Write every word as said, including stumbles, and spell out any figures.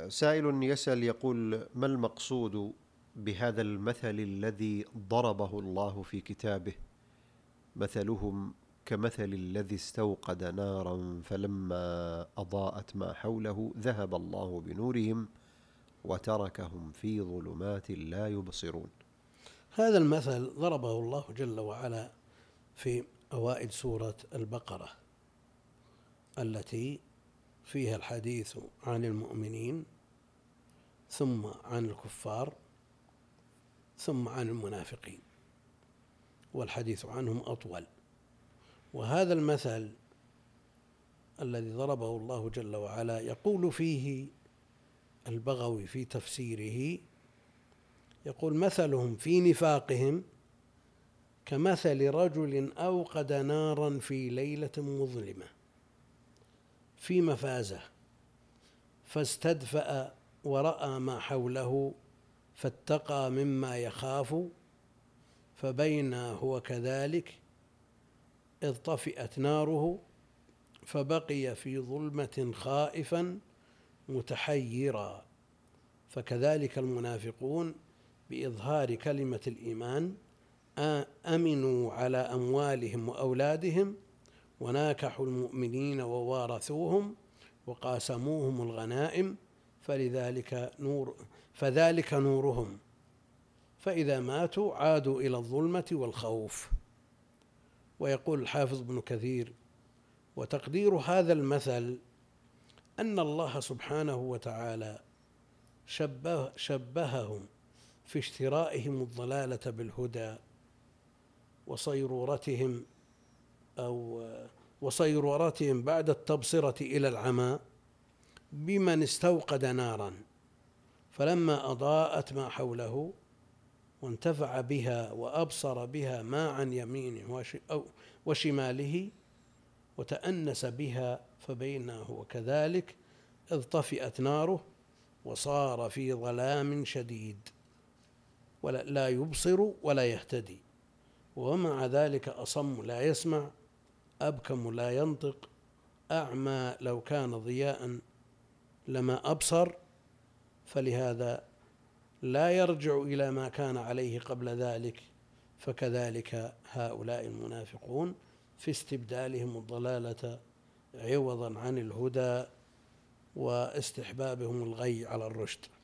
سائل يسأل يقول: ما المقصود بهذا المثل الذي ضربه الله في كتابه؟ مثلهم كمثل الذي استوقد نارا فلما أضاءت ما حوله ذهب الله بنورهم وتركهم في ظلمات لا يبصرون. هذا المثل ضربه الله جل وعلا في أوائل سورة البقرة التي فيها الحديث عن المؤمنين ثم عن الكفار ثم عن المنافقين، والحديث عنهم أطول. وهذا المثل الذي ضربه الله جل وعلا يقول فيه البغوي في تفسيره، يقول: مثلهم في نفاقهم كمثل رجل أوقد نارا في ليلة مظلمة في مفازة فاستدفأ ورأى ما حوله فاتقى مما يخاف فبينا هو كذلك إذ طفئت ناره فبقي في ظلمة خائفا متحيرا. فكذلك المنافقون بإظهار كلمة الإيمان أمنوا على أموالهم وأولادهم وناكحوا المؤمنين ووارثوهم وقاسموهم الغنائم فلذلك نور فذلك نورهم فإذا ماتوا عادوا إلى الظلمة والخوف. ويقول الحافظ ابن كثير: وتقدير هذا المثل أن الله سبحانه وتعالى شبه شبههم في اشترائهم الضلالة بالهدى وصيرورتهم أو وصيرورتهم بعد التبصرة إلى العمى بمن استوقد نارا فلما أضاءت ما حوله وانتفع بها وأبصر بها ما عن يمينه وشماله وتأنس بها فبينه وكذلك إذ طفئت ناره وصار في ظلام شديد ولا لا يبصر ولا يهتدي، ومع ذلك أصم لا يسمع أبكم لا ينطق أعمى لو كان ضياء لما أبصر. فلهذا لا يرجع إلى ما كان عليه قبل ذلك. فكذلك هؤلاء المنافقون في استبدالهم الضلالة عوضا عن الهدى واستحبابهم الغي على الرشد.